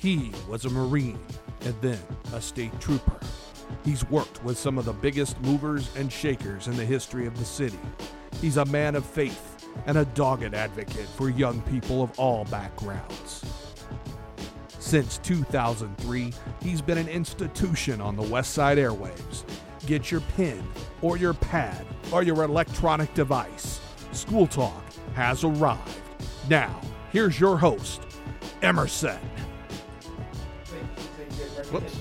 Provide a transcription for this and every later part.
He was a Marine and then a state trooper. He's worked with some of the biggest movers and shakers in the history of the city. He's a man of faith and a dogged advocate for young people of all backgrounds. Since 2003, he's been an institution on the West Side airwaves. Get your pen or your pad or your electronic device. School Talk has arrived. Now, here's your host, Emerson. Whoops.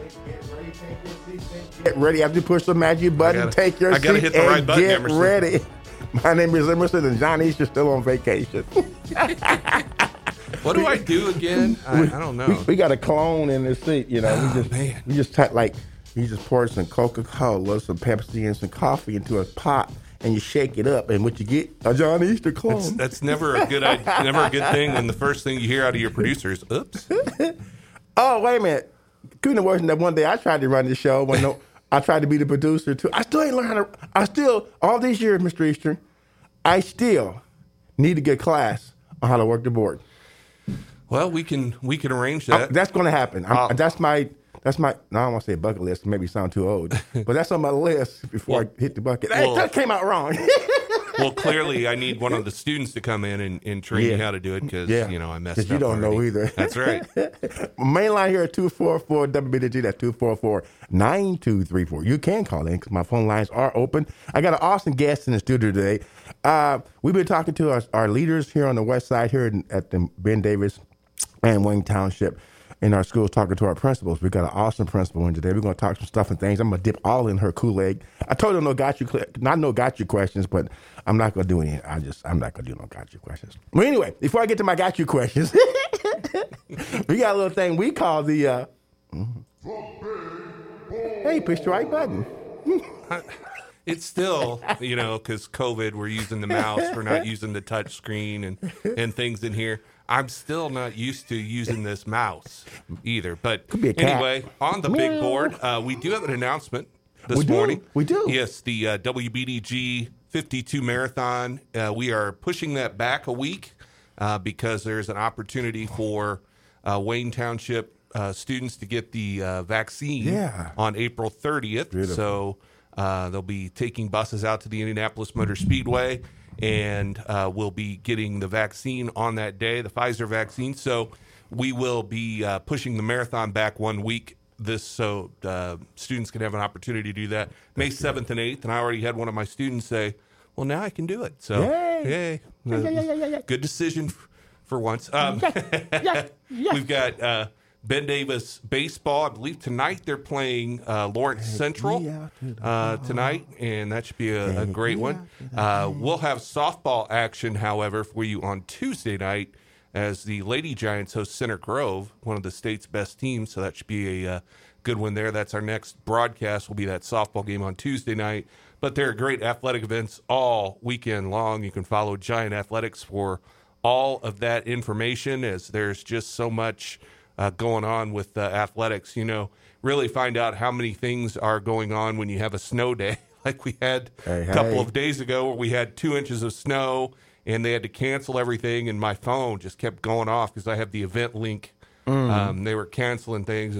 Get ready. After you push the magic button, take your seat hit the right button, get Emerson. ready. My name is Emerson, and John Easter's still on vacation. What do I do again? I don't know. We got a clone in this seat, you know. We just pour some Coca-Cola, some Pepsi, and some coffee into a pot, and you shake it up, and what you get, a John Easter clone. That's never a good thing when the first thing you hear out of your producer is, oops. Oh, wait a minute. Couldn't have worked that one day I tried to run the show when I tried to be the producer too. I still ain't learned how to, all these years, Mr. Eastern, I still need to get class on how to work the board. Well, we can arrange that. That's going to happen. That's my, no, I don't want to say bucket list, maybe sound too old, but that's on my list before I hit the bucket. Hey, that came out wrong. Well, clearly I need one of the students to come in and train you how to do it because, I messed up. Because you don't know either. That's right. Main line here at 244-WBDG, that's 244-9234. You can call in because my phone lines are open. I got an awesome guest in the studio today. We've been talking to our leaders here on the west side here at the Ben Davis and Wayne Township in our schools, talking to our principals. We got an awesome principal in today. We're going to talk some stuff and things. I'm going to dip all in her Kool-Aid. I told her no got you questions, but I'm not going to do any. I'm not going to do no got you questions. Well, anyway, before I get to my got you questions, we got a little thing we call the, hey, push the right button. It's still, because COVID, we're using the mouse, we're not using the touch screen and things in here. I'm still not used to using this mouse either. But anyway, on the big board, we do have an announcement this morning. We do. Yes, the WBDG 52 Marathon. We are pushing that back a week because there's an opportunity for Wayne Township students to get the vaccine on April 30th. Beautiful. So they'll be taking buses out to the Indianapolis Motor Speedway, and we'll be getting the vaccine on that day, the Pfizer vaccine. So we will be pushing the marathon back 1 week, so students can have an opportunity to do that May 7th and 8th. And I already had one of my students say, well, now I can do it. So, yay. Good decision for once. We've got Ben Davis baseball. I believe tonight they're playing Lawrence Central tonight, and that should be a great one. We'll have softball action, however, for you on Tuesday night as the Lady Giants host Center Grove, one of the state's best teams, so that should be a good one there. That's our next broadcast, will be that softball game on Tuesday night. But there are great athletic events all weekend long. You can follow Giant Athletics for all of that information, as there's just so much going on with athletics. Really find out how many things are going on when you have a snow day, like we had a couple of days ago where we had 2 inches of snow and they had to cancel everything, and my phone just kept going off because I have the event link. They were canceling things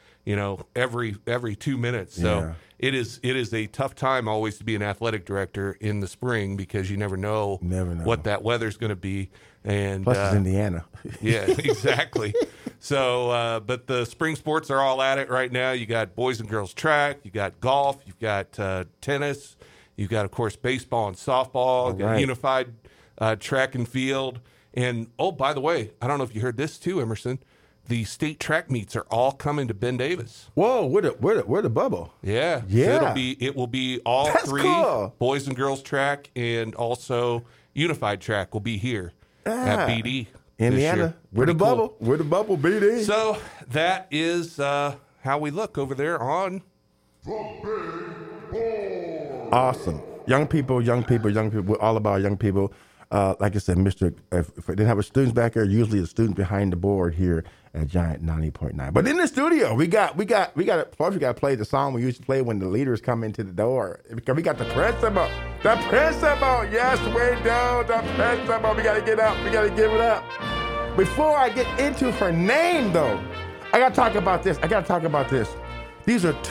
every 2 minutes. So it is a tough time always to be an athletic director in the spring because you never know what that weather's going to be. And plus it's Indiana. Yeah, exactly. So, but the spring sports are all at it right now. You got boys and girls track, you got golf, you've got tennis, you've got, of course, baseball and softball, you've got unified track and field. And, oh, by the way, I don't know if you heard this too, Emerson. The state track meets are all coming to Ben Davis. Whoa, where the bubble? Yeah. So it will be all That's three, cool. Boys and girls track and also unified track will be here at BD. Indiana. Where the bubble? Cool. Where the bubble, BD? So that is how we look over there on the big board. Awesome. Young people. We're all about young people. Like I said, if I didn't have a students back there, usually a student behind the board here at Giant 90.9. But in the studio, we got to play the song we used to play when the leaders come into the door. Because we got the principal. The principal. Yes, we do. The principal. We got to get up. We got to give it up. Before I get into her name, though, I got to talk about this. These are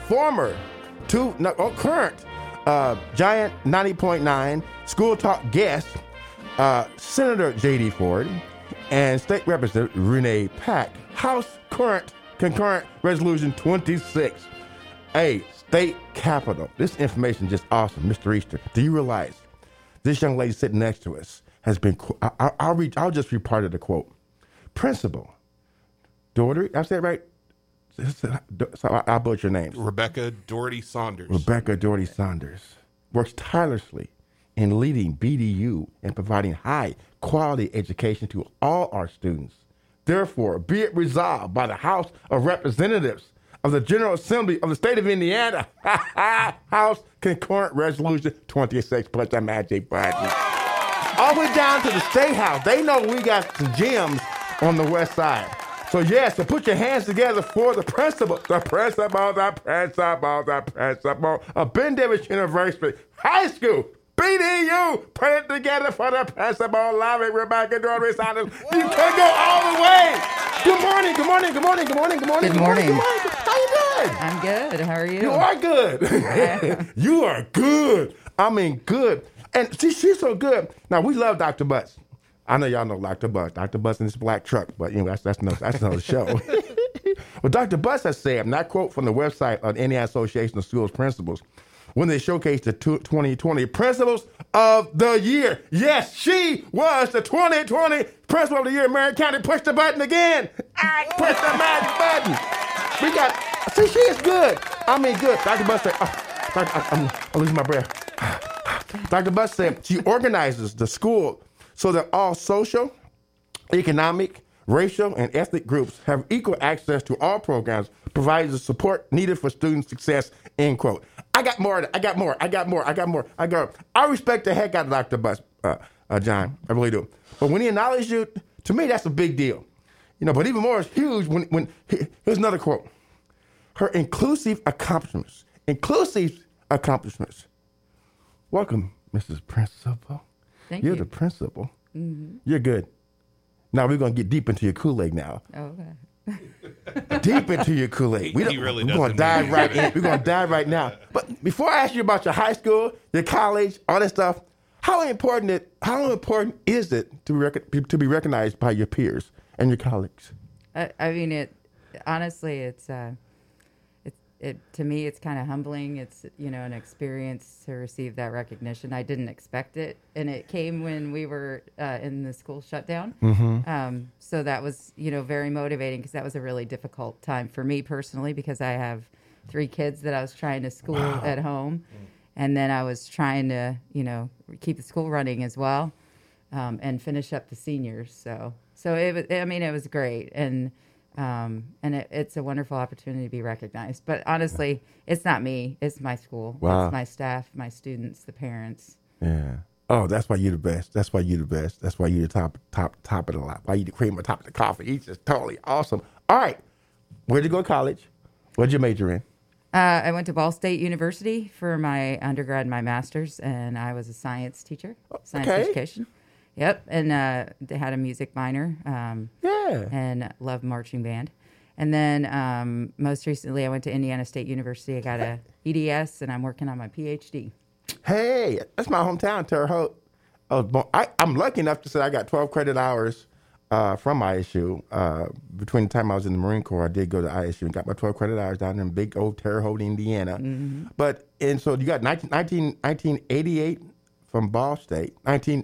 current Giant 90.9 School Talk guests, Senator J.D. Ford and State Representative Renee Pack. House Concurrent Resolution 26. A state capitol. This information is just awesome, Mr. Easter. Do you realize this young lady sitting next to us has been? I'll just read part of the quote. Principal Doherty, I said it right. So I'll butcher your names. Rebecca Doherty Saunders. Rebecca Doherty Saunders works tirelessly in leading BDU and providing high quality education to all our students. Therefore, be it resolved by the House of Representatives of the General Assembly of the State of Indiana, House Concurrent Resolution 26, push that magic button. All the way down to the State House. They know we got some gems on the west side. So so put your hands together for the principal of Ben Davis University High School. BDU, put it together for the principal, loving Rebecca Doherty Saunders. You can go all the way. Good morning. Good morning. How you doing? I'm good. How are you? You are good. You are good. I mean, good. And see, she's so good. Now, we love Dr. Butts. I know y'all know Dr. Butts. Dr. Butts in this black truck, but anyway, that's another show. Well, Dr. Butts has said, and I quote from the website of the Indiana Association of Schools Principals, when they showcased the 2020 Principals of the Year. Yes, she was the 2020 Principal of the Year in Marion County. Push the button again. I push the magic button. See, she is good. I mean, good. Dr. Butts said, I'm losing my breath. Dr. Butts said she organizes the school so that all social, economic, racial, and ethnic groups have equal access to all programs, provides the support needed for student success, end quote. I got more. I respect the heck out of Dr. Butts, John. I really do. But when he acknowledges you, to me, that's a big deal. But even more is huge when here's another quote. Her inclusive accomplishments. Welcome, Mrs. Principal. Thank you. You're the principal. Mm-hmm. You're good. Now we're going to get deep into your Kool-Aid now. Oh, okay. Deep into your Kool-Aid. He really we're going to dive right in. We're going to dive right now. But before I ask you about your high school, your college, all that stuff, how important is it to be recognized by your peers and your colleagues? I mean, honestly, to me, it's kind of humbling. It's, an experience to receive that recognition. I didn't expect it, and it came when we were in the school shutdown. Mm-hmm. So that was, very motivating because that was a really difficult time for me personally because I have 3 kids that I was trying to school at home, and then I was trying to, keep the school running as well, and finish up the seniors. So it was great, and it's a wonderful opportunity to be recognized. But honestly, it's not me. It's my school. Wow. It's my staff, my students, the parents. Yeah. Oh, that's why you're the best. That's why you're the top of the lot. Why you the cream on top of the coffee. He's just totally awesome. All right. Where'd you go to college? What'd you major in? I went to Ball State University for my undergrad and my master's, and I was a science teacher, science education. Yep, and they had a music minor. And loved marching band. And then most recently, I went to Indiana State University. I got a EDS, and I'm working on my PhD. Hey, that's my hometown, Terre Haute. I'm lucky enough to say I got 12 credit hours from ISU. Between the time I was in the Marine Corps, I did go to ISU and got my 12 credit hours down in big old Terre Haute, Indiana. Mm-hmm. So you got 1988 from Ball State,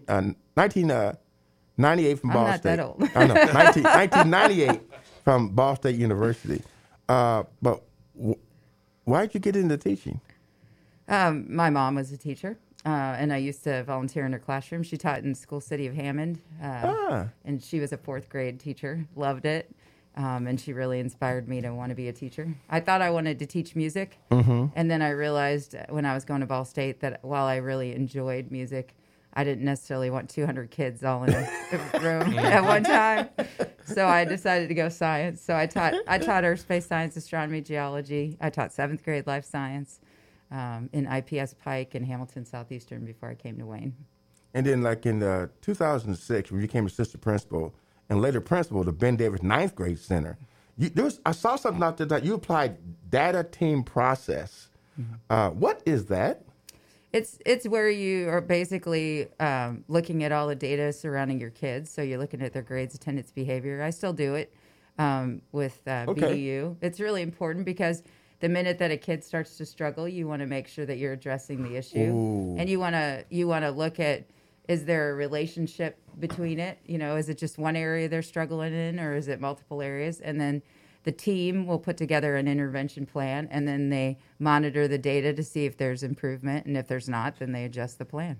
1998 from Ball State. I'm not that old. I know, 1998 from Ball State University. But why did you get into teaching? My mom was a teacher, and I used to volunteer in her classroom. She taught in School City of Hammond, and she was a 4th grade teacher. Loved it, and she really inspired me to want to be a teacher. I thought I wanted to teach music, and then I realized when I was going to Ball State that while I really enjoyed music, I didn't necessarily want 200 kids all in a room at one time. So I decided to go science. So I taught earth-space science, astronomy, geology. I taught 7th grade life science in IPS Pike and Hamilton Southeastern before I came to Wayne. And then like in 2006, when you became assistant principal and later principal of the Ben Davis Ninth Grade Center. I saw something out there that you applied data team process. What is that? It's where you are basically looking at all the data surrounding your kids. So you're looking at their grades, attendance, behavior. I still do it with BDU. It's really important because the minute that a kid starts to struggle, you want to make sure that you're addressing the issue. Ooh. And you want to look at, is there a relationship between it? Is it just one area they're struggling in, or is it multiple areas? And then the team will put together an intervention plan, and then they monitor the data to see if there's improvement, and if there's not, then they adjust the plan.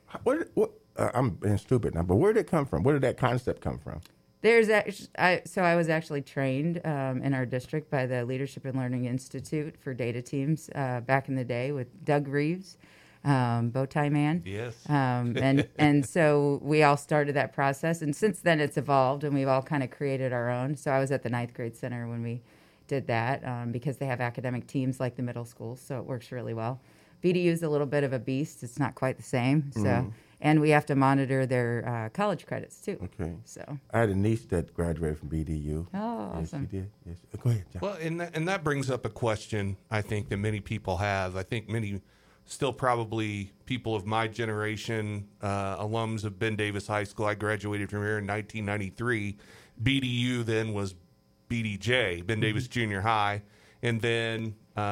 I'm being stupid now, but where did it come from? Where did that concept come from? I was actually trained in our district by the Leadership and Learning Institute for data teams back in the day with Doug Reeves, Bowtie Man. Yes. And so we all started that process, and since then it's evolved, and we've all kind of created our own. So I was at the Ninth Grade Center when we did that because they have academic teams like the middle schools, so it works really well. BDU is a little bit of a beast. It's not quite the same. So, and we have to monitor their college credits too. Okay. So I had a niece that graduated from BDU. Oh, yes, awesome. she did. Yes. Go ahead, John. Well, and that brings up a question I think that many people have. I think many, still probably people of my generation, alums of Ben Davis High School. I graduated from here in 1993. BDU then was BDJ, Ben Davis Junior High. And then,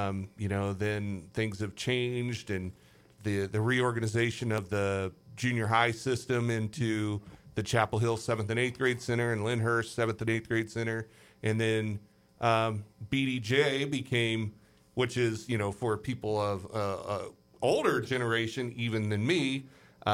then things have changed, and the reorganization of the junior high system into the Chapel Hill 7th and 8th grade center and Lyndhurst 7th and 8th grade center. And then BDJ became, which is, for people of older generation even than me,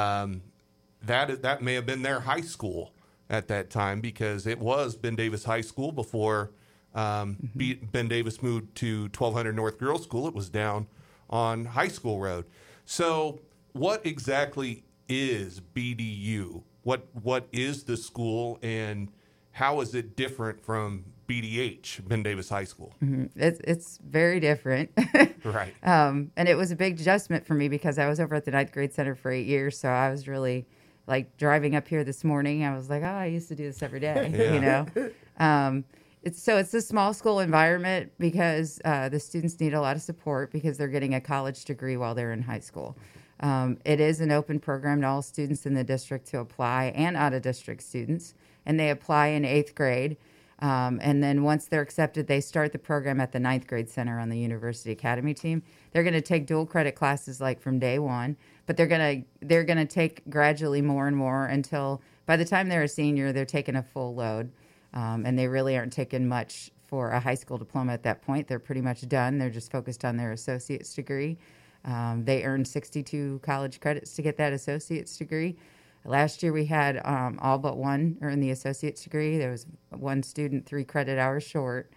that may have been their high school at that time, because it was Ben Davis High School before Ben Davis moved to 1200 North Girls School. It was down on High School Road. So what exactly is BDU? What is the school, and how is it different from BDH, Ben Davis High School? Mm-hmm. It's very different. Right. And it was a big adjustment for me because I was over at the Ninth Grade Center for 8 years, so I was really like driving up here this morning. I was like, I used to do this every day, It's a small school environment because the students need a lot of support because they're getting a college degree while they're in high school. It is an open program to all students in the district to apply, and out-of-district students, and they apply in 8th grade. And then once they're accepted, they start the program at the Ninth Grade Center on the University Academy team. They're going to take dual credit classes like from day one, but they're going to take gradually more and more until by the time they're a senior, they're taking a full load. And they really aren't taking much for a high school diploma at that point. They're pretty much done. They're just focused on their associate's degree. They earned 62 college credits to get that associate's degree. Last year we had all but one earn the associate's degree. There was one student 3 credit hours short.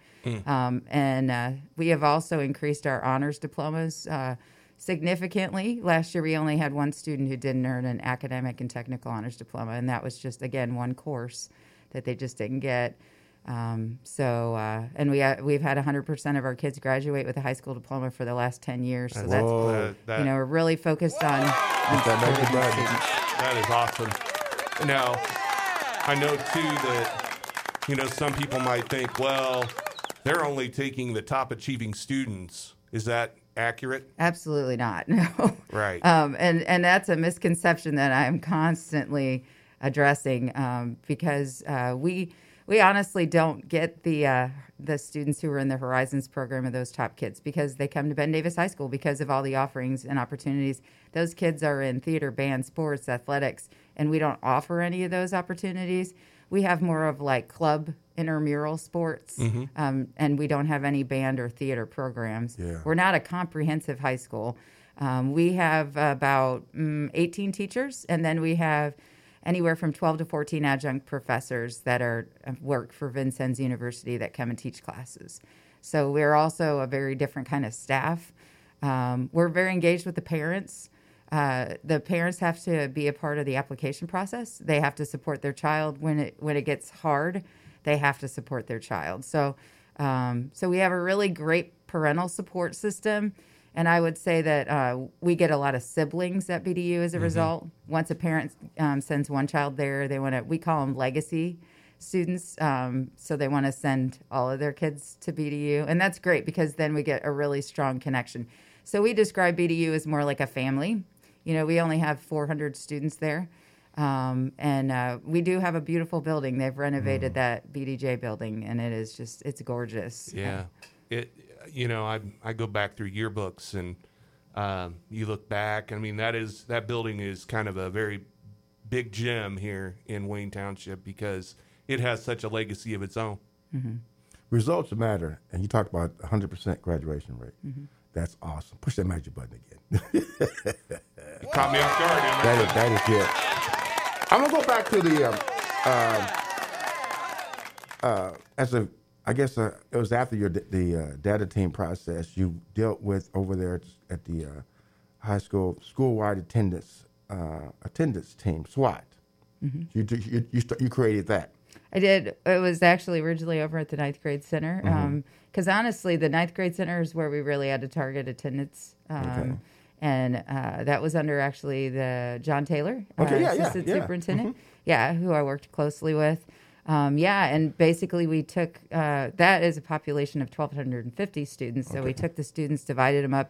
And we have also increased our honors diplomas significantly. Last year we only had one student who didn't earn an academic and technical honors diploma, and that was just, again, one course that they just didn't get. And we've had 100% of our kids graduate with a high school diploma for the last 10 years. So we're really focused on that is awesome. Now, I know too that, some people might think, well, they're only taking the top achieving students. Is that accurate? Absolutely not. No. Right. And that's a misconception that I'm constantly addressing because we honestly don't get the students who are in the Horizons program of those top kids because they come to Ben Davis High School because of all the offerings and opportunities. Those kids are in theater, band, sports, athletics, and we don't offer any of those opportunities. We have more of like club intramural sports, and we don't have any band or theater programs. Yeah. We're not a comprehensive high school. We have about 18 teachers, and then we have anywhere from 12 to 14 adjunct professors that work for Vincennes University that come and teach classes. So we're also a very different kind of staff. We're very engaged with the parents. The parents have to be a part of the application process. They have to support their child when it gets hard. They have to support their child. So we have a really great parental support system. And I would say that we get a lot of siblings at BDU as a result. Once a parent sends one child there, we call them legacy students. So they want to send all of their kids to BDU. And that's great because then we get a really strong connection. So we describe BDU as more like a family. You know, we only have 400 students there. And we do have a beautiful building. They've renovated that BDJ building, and it is just, it's gorgeous. Yeah. I go back through yearbooks, and you look back. I mean, that building is kind of a very big gem here in Wayne Township because it has such a legacy of its own. Mm-hmm. Results matter, and you talked about 100% graduation rate. Mm-hmm. That's awesome. Push that magic button again. You caught me off guard. That is good. I'm gonna go back to the it was after the data team process you dealt with over there at the high school school-wide attendance team, SWAT. Mm-hmm. You created that. I did. It was actually originally over at the ninth grade center. Because honestly, the ninth grade center is where we really had to target attendance. And that was under actually the John Taylor, assistant superintendent, who I worked closely with. And basically we took, that is a population of 1,250 students. So we took the students, divided them up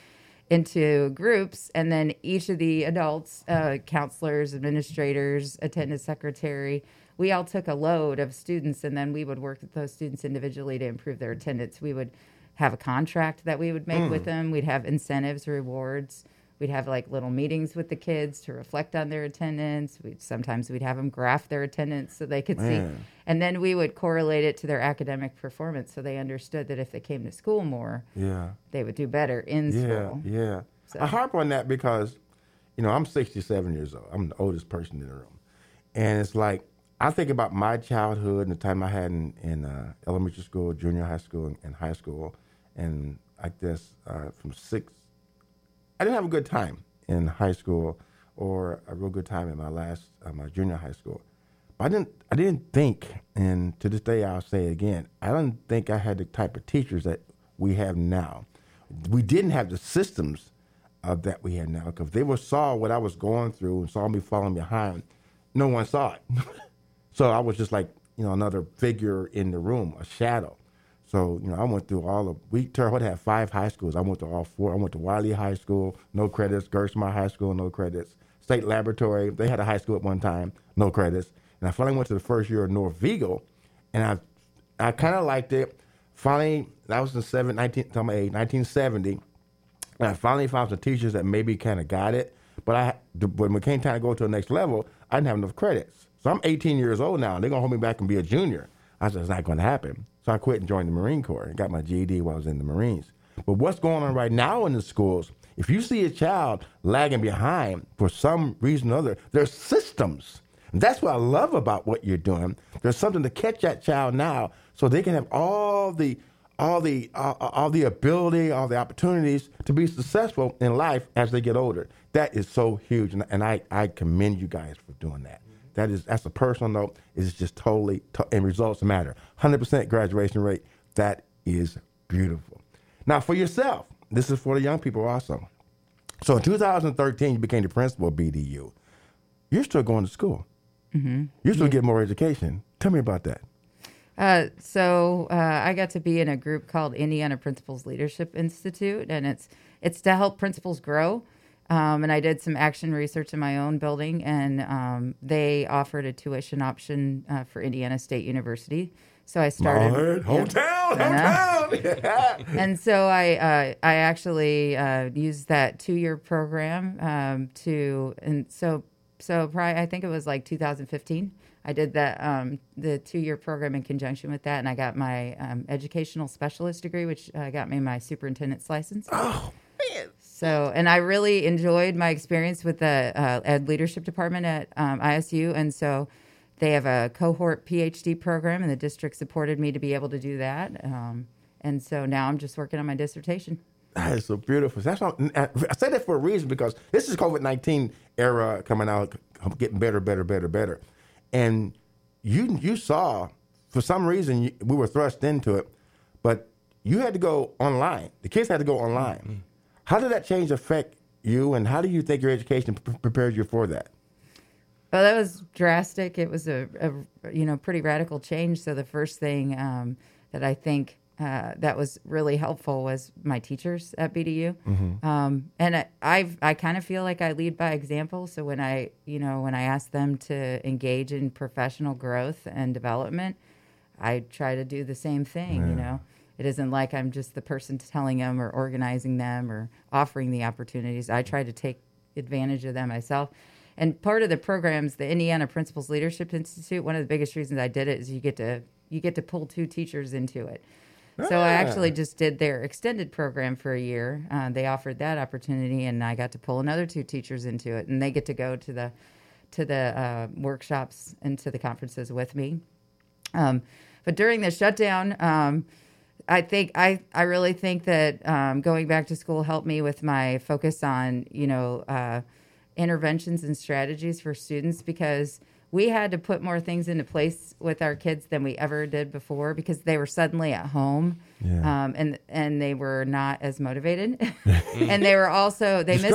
into groups, and then each of the adults, counselors, administrators, attendance secretary, we all took a load of students, and then we would work with those students individually to improve their attendance. We would have a contract that we would make with them. We'd have incentives, rewards. We'd have like little meetings with the kids to reflect on their attendance. Sometimes we'd have them graph their attendance so they could see. And then we would correlate it to their academic performance so they understood that if they came to school more, they would do better in school. Yeah. So. I harp on that because, I'm 67 years old. I'm the oldest person in the room. And it's like, I think about my childhood and the time I had in elementary school, junior high school, and high school. And like this, from 6, I didn't have a good time in high school or a real good time in my junior high school. But I didn't think, and to this day I'll say it again, I don't think I had the type of teachers that we have now. We didn't have the systems that we have now because they saw what I was going through and saw me falling behind. No one saw it. So I was just like, another figure in the room, a shadow. So, I went through Terre Haute had 5 high schools. I went to all 4. I went to Wiley High School, no credits. Gersma High School, no credits. State Laboratory, they had a high school at one time, no credits. And I finally went to the first year of North Vigo, and I kind of liked it. Finally, that was in 1970, and I finally found some teachers that maybe kind of got it. But when it came time to go to the next level, I didn't have enough credits. So I'm 18 years old now, and they're going to hold me back and be a junior. I said, it's not going to happen. So I quit and joined the Marine Corps and got my GED while I was in the Marines. But what's going on right now in the schools, if you see a child lagging behind for some reason or other, there's systems. And that's what I love about what you're doing. There's something to catch that child now so they can have all the ability, all the opportunities to be successful in life as they get older. That is so huge, and I commend you guys for doing that. That's a personal note. It's just totally, and results matter. 100% graduation rate. That is beautiful. Now, for yourself, this is for the young people also. So in 2013, you became the principal of BDU. You're still going to school. Mm-hmm. You're still getting more education. Tell me about that. So I got to be in a group called Indiana Principals Leadership Institute, and it's to help principals grow. And I did some action research in my own building, and they offered a tuition option for Indiana State University. So I started. Hometown. And so I actually used that 2-year program So probably, I think it was like 2015. I did that the 2-year program in conjunction with that, and I got my educational specialist degree, which got me my superintendent's license. Oh, man. So, and I really enjoyed my experience with the ed leadership department at ISU, and so they have a cohort PhD program, and the district supported me to be able to do that. And so now I'm just working on my dissertation. That is so beautiful. That's all, I say that for a reason because this is COVID-19 era coming out, getting better. And you saw, for some reason, we were thrust into it, but you had to go online. The kids had to go online. Mm-hmm. How did that change affect you, and how do you think your education prepares you for that? Well, that was drastic. It was a pretty radical change. So the first thing that I think that was really helpful was my teachers at BDU. And I kind of feel like I lead by example. So when I ask them to engage in professional growth and development, I try to do the same thing. It isn't like I'm just the person telling them or organizing them or offering the opportunities. I try to take advantage of them myself. And part of the programs, the Indiana Principals Leadership Institute, one of the biggest reasons I did it is you get to pull 2 teachers into it. So I actually just did their extended program for a year. They offered that opportunity, and I got to pull another 2 teachers into it, and they get to go to the workshops and to the conferences with me. But during the shutdown, I really think that going back to school helped me with my focus on interventions and strategies for students, because we had to put more things into place with our kids than we ever did before, because they were suddenly at home, and they were not as motivated, and they were also missed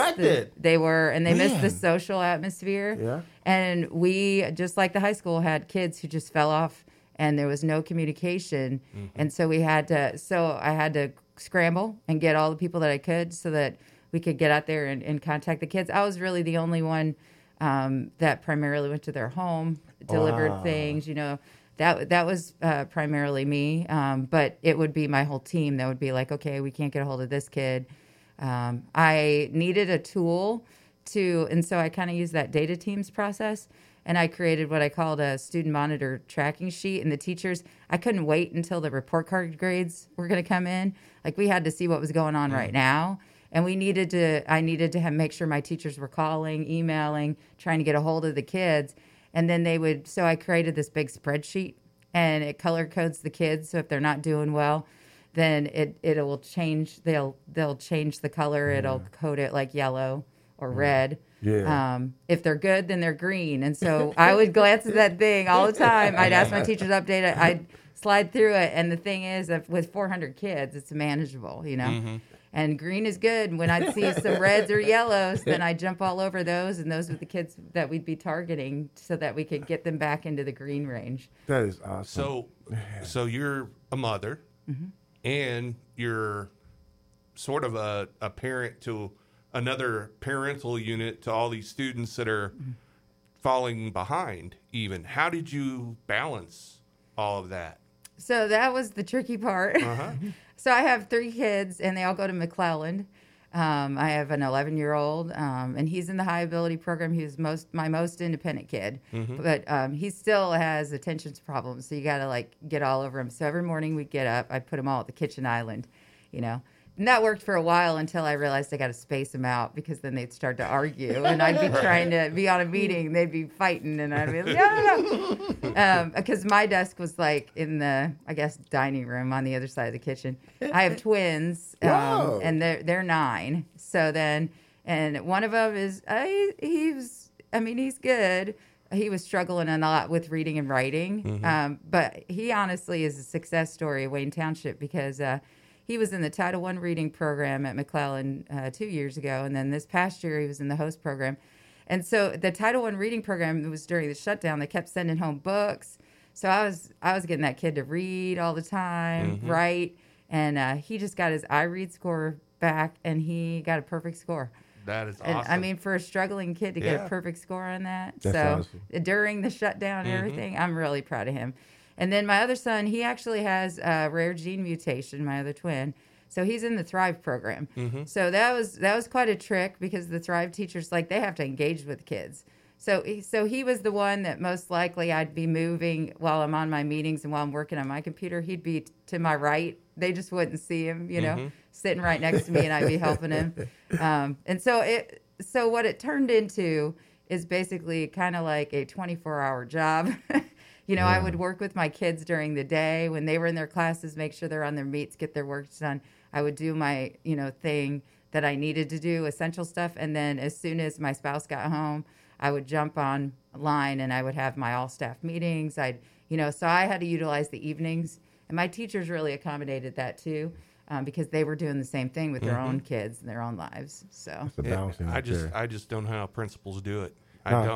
the social atmosphere, and we, just like the high school, had kids who just fell off, and there was no communication, and so I had to scramble and get all the people that I could so that we could get out there and contact the kids. I was really the only one that primarily went to their home, delivered things. That was primarily me. But it would be my whole team that would be like, okay, we can't get a hold of this kid. I needed a tool and so I kind of used that data teams process. And I created what I called a student monitor tracking sheet. And the teachers, I couldn't wait until the report card grades were going to come in. Like, we had to see what was going on right now. And I needed to make sure my teachers were calling, emailing, trying to get a hold of the kids. And then so I created this big spreadsheet, and it color codes the kids. So if they're not doing well, then it will change. They'll change the color. It'll code it like yellow or red. If they're good, then they're green. And so I would glance at that thing all the time. I'd ask my teachers to update it. I'd slide through it. And the thing is, with 400 kids, it's manageable, And green is good. When I'd see some reds or yellows, then I'd jump all over those, and those were the kids that we'd be targeting so that we could get them back into the green range. That is awesome. So you're a mother, and you're sort of a parent to another parental unit to all these students that are falling behind even. How did you balance all of that? So that was the tricky part. So I have 3 kids, and they all go to McClelland. I have an 11-year-old, and he's in the high ability program. He's my most independent kid, but he still has attention problems. So you got to get all over him. So every morning we get up, I put them all at the kitchen island, And that worked for a while until I realized I got to space them out, because then they'd start to argue, and I'd be trying to be on a meeting, they'd be fighting, and I'd be like, no. Because my desk was in the, I guess, dining room on the other side of the kitchen. I have twins, and they're 9. So then, and one of them is, he's good. He was struggling a lot with reading and writing, but he honestly is a success story of Wayne Township, because he was in the Title I reading program at McClelland 2 years ago, and then this past year he was in the host program. And so the Title I reading program was during the shutdown. They kept sending home books, so I was getting that kid to read all the time, write, and he just got his iRead score back, and he got a perfect score. That is and, awesome. For a struggling kid to get a perfect score on that, That's awesome. During the shutdown and everything, I'm really proud of him. And then my other son, he actually has a rare gene mutation, my other twin. So he's in the Thrive program. So that was quite a trick, because the Thrive teachers, they have to engage with kids. So he was the one that most likely I'd be moving while I'm on my meetings and while I'm working on my computer. He'd be to my right. They just wouldn't see him, sitting right next to me, and I'd be helping him. And so what it turned into is basically kind of like a 24-hour job. I would work with my kids during the day when they were in their classes, make sure they're on their meets, get their work done. I would do my, thing that I needed to do, essential stuff. And then as soon as my spouse got home, I would jump online and I would have my all-staff meetings. So I had to utilize the evenings. And my teachers really accommodated that too, because they were doing the same thing with their own kids and their own lives. So That's a balancing I just don't know how principals do it. I don't.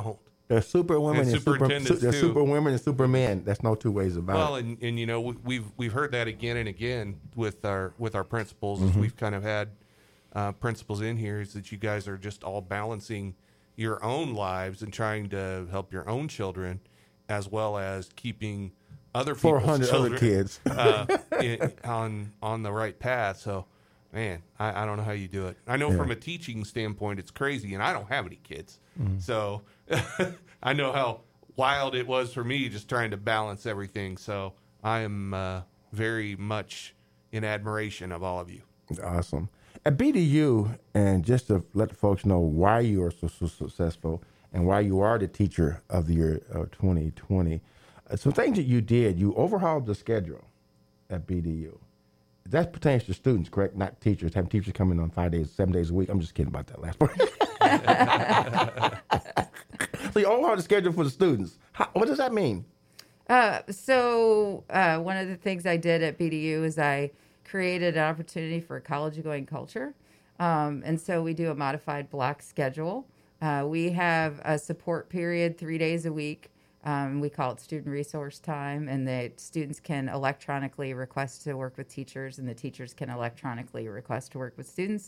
There's super women And and superintendents, there's too. super women and super men. That's no two ways about Well, it. and you know, we've heard that again and again with our principals. We've kind of had principals in here is that you guys are just all balancing your own lives and trying to help your own children, as well as keeping other people's 400 children other kids. on the right path. So, man, I don't know how you do it. I know from a teaching standpoint, it's crazy, and I don't have any kids, so I know how wild it was for me just trying to balance everything. So I am very much in admiration of all of you. Awesome. At BDU, and just to let the folks know why you are so successful and why you are the teacher of the year of 2020, some things that you did, you overhauled the schedule at BDU. That pertains to students, correct? Not teachers. Having teachers come in on 5 days, 7 days a week. I'm just kidding about that last part. So you overhauled the schedule for the students. What does that mean? So one of the things I did at BDU is I created an opportunity for a college-going culture. And so we do a modified block schedule. We have a support period 3 days a week. We call it student resource time, and the students can electronically request to work with teachers, and the teachers can electronically request to work with students.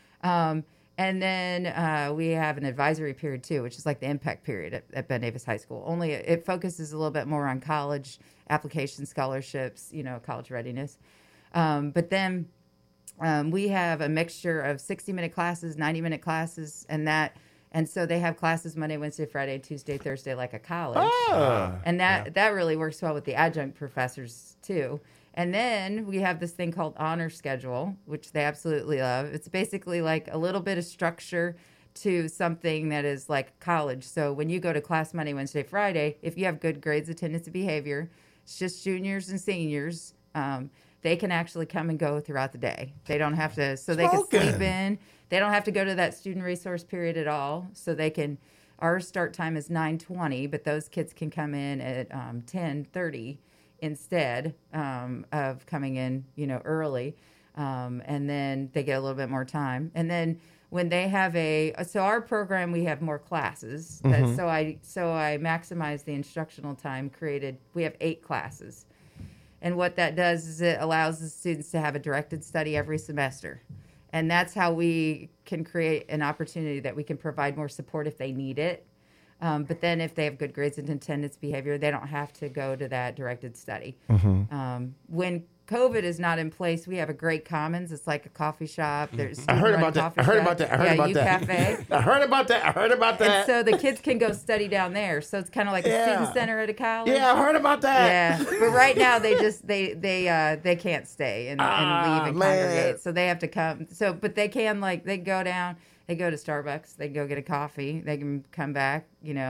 And then we have an advisory period, too, which is like the impact period at Ben Davis High School. Only it focuses a little bit more on college application scholarships, college readiness. But then we have a mixture of 60-minute classes, 90-minute classes, and so they have classes Monday, Wednesday, Friday, Tuesday, Thursday, like a college. And that really works well with the adjunct professors, too. And then we have this thing called honor schedule, which they absolutely love. It's basically like a little bit of structure to something that is like college. So when you go to class Monday, Wednesday, Friday, if you have good grades, attendance, and behavior, it's just juniors and seniors. They can actually come and go throughout the day. They don't have to, so they can sleep in. They don't have to go to that student resource period at all. So they can, our start time is 9:20, but those kids can come in at 10:30 instead of coming in, early. And then they get a little bit more time. And then when they have so our program, we have more classes. So I maximize the instructional time we have 8 classes. And what that does is it allows the students to have a directed study every semester. And that's how we can create an opportunity that we can provide more support if they need it. But then if they have good grades and attendance behavior, they don't have to go to that directed study. When COVID is not in place, we have a great commons. It's like a coffee shop. There's I heard about that. I heard about that. I heard about that. Cafe. I heard about that. And so the kids can go study down there. So it's kind of like a student center at a college. Yeah, I heard about that. Yeah, but right now they just they can't stay and leave and congregate. So they have to come. So but they can they go down. They go to Starbucks. They can go get a coffee. They can come back.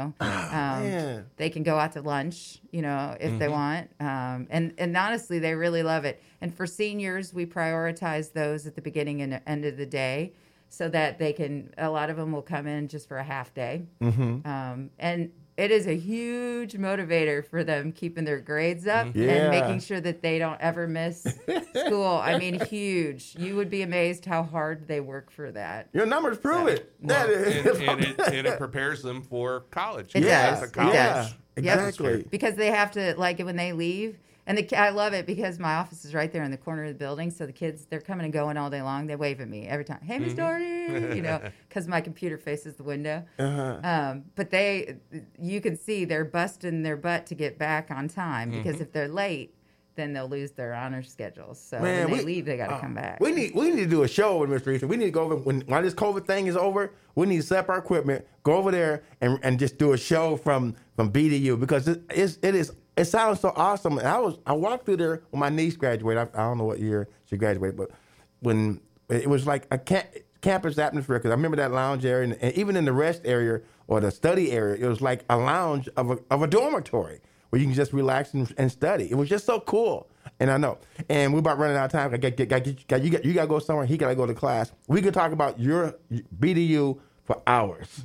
They can go out to lunch. If they want. And honestly, they really love it. And for seniors, we prioritize those at the beginning and end of the day, so that they can. A lot of them will come in just for a half day. And it is a huge motivator for them keeping their grades up and making sure that they don't ever miss school. I mean, huge. You would be amazed how hard they work for that. Your numbers prove it. Well, and it prepares them for college. It does. It's a college. Yeah, exactly. Because they have to, when they leave, and I love it because my office is right there in the corner of the building. So the kids, they're coming and going all day long. They wave at me every time. Hey, Miss Doherty, because my computer faces the window. But you can see they're busting their butt to get back on time because if they're late, then they'll lose their honor schedules. So when they leave, they got to come back. We need to do a show with Mr. Easton. We need to go over while this COVID thing is over. We need to set up our equipment, go over there, and just do a show from BDU because it sounds so awesome. And I walked through there when my niece graduated. I don't know what year she graduated, but when it was like a campus atmosphere, because I remember that lounge area, and even in the rest area or the study area, it was like a lounge of a dormitory where you can just relax and study. It was just so cool. And I know. And we're about running out of time. You got to go somewhere. He got to go to class. We could talk about your BDU for hours.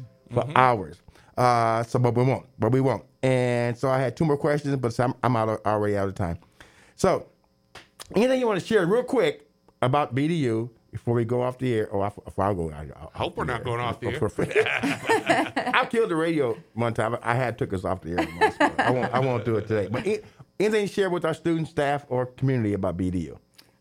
But we won't. And so I had 2 more questions, but I'm already out of time. So anything you want to share real quick about BDU, before we go off the air, or if I'll go, I hope we're not going off the air. I killed the radio one time. I took us off the air once, but I won't do it today. But anything to share with our students, staff, or community about BDU?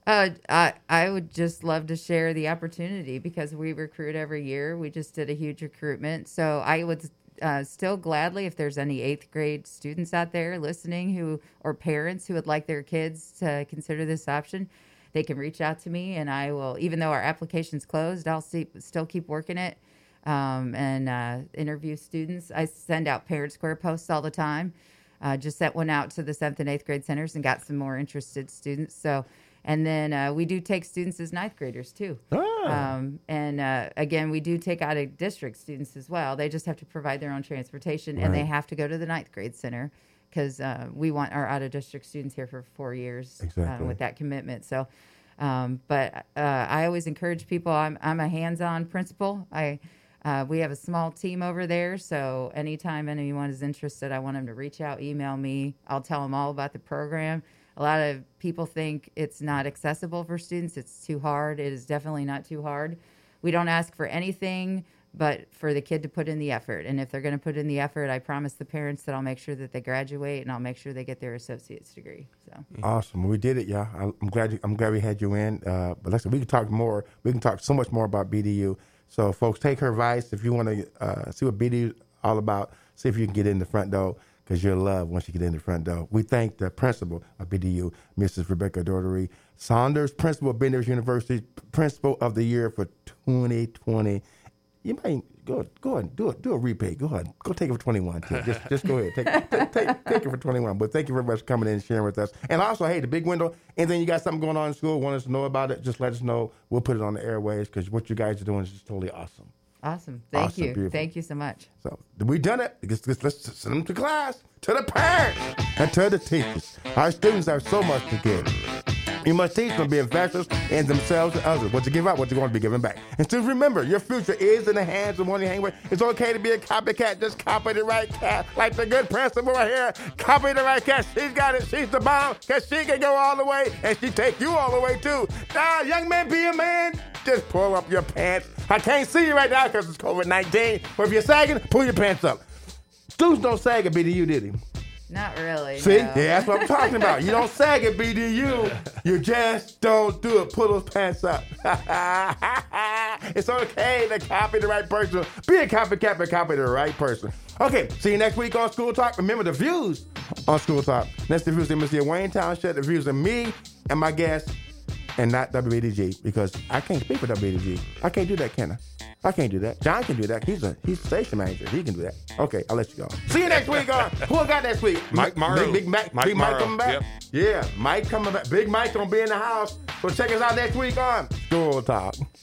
I would just love to share the opportunity because we recruit every year. We just did a huge recruitment. So I would still gladly, if there's any 8th grade students out there listening or parents who would like their kids to consider this option, they can reach out to me, and I will, even though our application's closed, I'll still keep working it and interview students. I send out Parent Square posts all the time. Just sent one out to the 7th and 8th grade centers and got some more interested students. So, and then we do take students as 9th graders too. Again, we do take out of district students as well. They just have to provide their own transportation, and they have to go to the 9th grade center, because we want our out-of-district students here for 4 years with that commitment. So, but I always encourage people. I'm a hands-on principal. We have a small team over there, so anytime anyone is interested, I want them to reach out, email me. I'll tell them all about the program. A lot of people think it's not accessible for students. It's too hard. It is definitely not too hard. We don't ask for anything but for the kid to put in the effort. And if they're going to put in the effort, I promise the parents that I'll make sure that they graduate, and I'll make sure they get their associate's degree. So awesome. We did it, y'all. I'm glad we had you in. But listen, we can talk more. We can talk so much more about BDU. So folks, take her advice. If you want to see what BDU is all about, see if you can get in the front door, because you'll love once you get in the front door. We thank the principal of BDU, Mrs. Rebecca Daugherty Saunders, principal of Ben Nevis University, principal of the year for 2020. You might go and do a repay. Go ahead. Go take it for 21. Too. Just go ahead. Take it for 21. But thank you very much for coming in and sharing with us. And also, hey, the big window, anything you got something going on in school, want us to know about it, just let us know. We'll put it on the airways, because what you guys are doing is just totally awesome. Awesome. Thank you. Beautiful. Thank you so much. So we done it. Let's send them to class, to the parents, and to the teachers. Our students have so much to give. You must teach them to be investors in themselves and others. What you give out, what you're going to be giving back. And just remember, your future is in the hands of one you hang with. It's okay to be a copycat. Just copy the right cat. Like the good principal right here. Copy the right cat. She's got it. She's the bomb, because she can go all the way, and she take you all the way, too. Now, young man, be a man. Just pull up your pants. I can't see you right now because it's COVID-19. But if you're sagging, pull your pants up. Students don't sag at BDU, did he? Not really. See? No. Yeah, that's what I'm talking about. You don't sag at BDU. You just don't do it. Pull those pants up. It's okay to copy the right person. Be a copycat, but copy the right person. Okay, see you next week on School Talk. Remember the views on School Talk. That's the views of Mr. Wayne Township, the views of me and my guests, and not WBDG, because I can't speak for WBDG. I can't do that, can I? I can't do that. John can do that. He's a station manager. He can do that. Okay, I'll let you go. See you next week. Who I got next week? Mike Morrow. Big Mike coming back? Yep. Yeah, Mike coming back. Big Mike gonna be in the house. So check us out next week on School Talk.